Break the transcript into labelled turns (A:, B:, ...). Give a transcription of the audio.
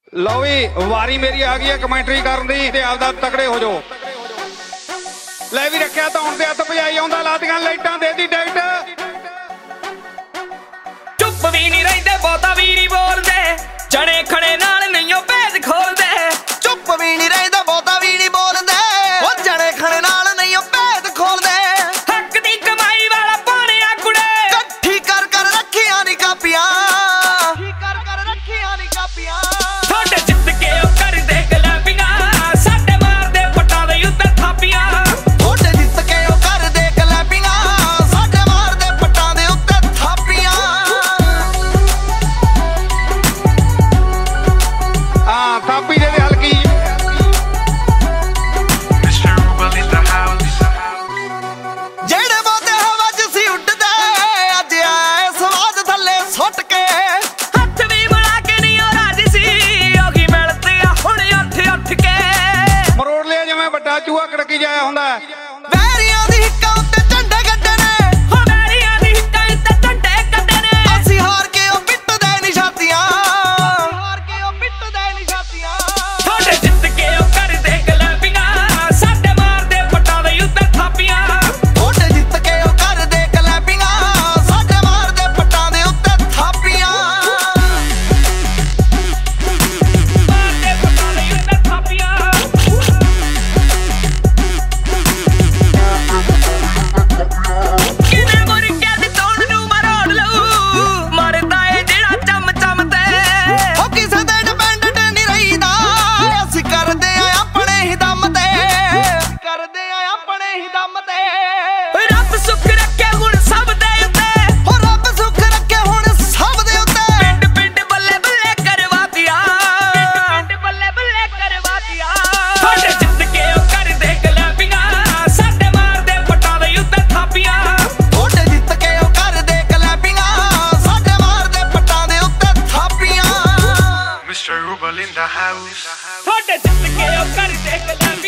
A: लो भी वारी मेरी आ गई है कमेंटरी करन दी ते आपदा तगड़े हो जाओ। ले भी रखिया धौन ते हत्थ भजाई आउंदा लादियां लाइटां दे दी डाइट।
B: चुप भी नहीं रहिंदे बहुता भी नहीं बोलदे जने खड़े नाल नहीं भेद खोलदे।
C: चुप भी नहीं रहिंदे बहुता भी नहीं बोलदे ओ जने खड़े नाल नहीं भेद खोलदे।
B: हक दी कमाई वाला पाने आ कुड़े
C: कट्ठी कर रखियां नी कापियां
B: थोड़े जित के ओ कर दे गलाबियां साडे मार दे पट्टां दे उत्ते थापियां।
C: थोड़े जित के ओ कर दे गलाबियां साडे मार दे पट्टां दे उत्ते थापियां।
A: हां थापी दे हल्की
C: जेड़े बहुते हवा च सी उड्डदे अज आए स्वाद थल्ले सुट के।
B: हत्थ भी बना के नहीं ओ राजी सी ओही मिलते आ हुण उठ उठ के।
A: मरोड़ लिया जिवें ਵੱਡਾ ਚੂਹਾ ਕੜਕੀ ਜਾਇਆ ਹੁੰਦਾ।
C: ਵੈਰੀਆਂ ਦੀ ਹਿੱਕਾਂ ਉੱਤੇ ਝੰਡੇ ਗੱਡੇ ਨੇ
B: ਹੋ ਵੈਰੀਆਂ ਦੀ ਹਿੱਕਾਂ ਉੱਤੇ ਝੰਡੇ ਕੱਢੇ ਨੇ।
C: ਅਸੀਂ ਹਾਰ ਕੇ ਉਹ ਪਿੱਟਦੇ ਨਿਸ਼ਾਤੀਆਂ
B: ਥੋੜੇ ਜਿੱਤ ਕੇ ਉਹ ਕਰਦੇ ਗਲਾਬੀਆਂ ਸਾਡੇ ਮਾਰਦੇ ਪੱਟਾਂ ਦੇ ਉੱਤੇ ਥਾਪੀਆਂ।
C: ਥੋੜੇ ਜਿੱਤ ਕੇ ਉਹ ਕਰਦੇ ਕਲੈਪੀਆਂ ਸਾਡੇ ਮਾਰਦੇ ਪੱਟਾਂ ਦੇ ਉੱਤੇ ਥਾਪੀਆਂ।
B: ਮਾਰਦੇ ਪੱਟਾਂ ਦੇ ਉੱਤੇ ਥਾਪੀਆਂ। ਕਿਵੇਂ ਮੁਰਗਿਆਂ ਦੀ ਤੋੜ ਨੂੰ ਮਰੋੜ ਲਊ ਮਰਦਾ ਏ ਜਿਹੜਾ ਚਮ ਚਮ ਤੇ।
C: ਉਹ ਕਿਸੇ ਤੇ ਡਿਪੈਂਡੈਂਟ ਨਹੀਂ ਰਹੀਦਾ ਅਸੀਂ ਕਰਦੇ ਆ ਆਪਣੇ ਹੀ ਦਮ ਤੇ
B: ਰੱਬ ਸੁੱਖ ਰੱਖੇ ਹੁਣ ਸਭ ਦੇ ਉੱਤੇ
C: ਹੋ ਰੱਬ ਸੁੱਖ ਰੱਖੇ ਹੁਣ ਸਭ ਦੇ ਉੱਤੇ।
B: ਪਿੰਡ ਪਿੰਡ ਬੱਲੇ ਬੱਲੇ ਕਰਵਾਤੀਆਂ ਥੋੜੇ ਜਿੱਤ ਕੇ ਉਹ ਕਰਦੇ ਗਲਾਬੀਆਂ ਸਾਡੇ ਮਾਰਦੇ ਪੱਟਾਂ ਦੇ ਉੱਤੇ ਥਾਪੀਆਂ।
C: ਥੋੜੇ ਜਿੱਤ ਕੇ ਉਹ ਕਰਦੇ ਕਲੈਪੀਆਂ ਸਾਡੇ ਮਾਰਦੇ ਪੱਟਾਂ ਦੇ ਉੱਤੇ ਥਾਪੀਆਂ।
D: Mr. Rubal in the house.
B: ਥੋੜੇ ਜਿੱਤ ਕੇ ਉਹ ਕਰਦੇ ਗਲਾਬੀਆਂ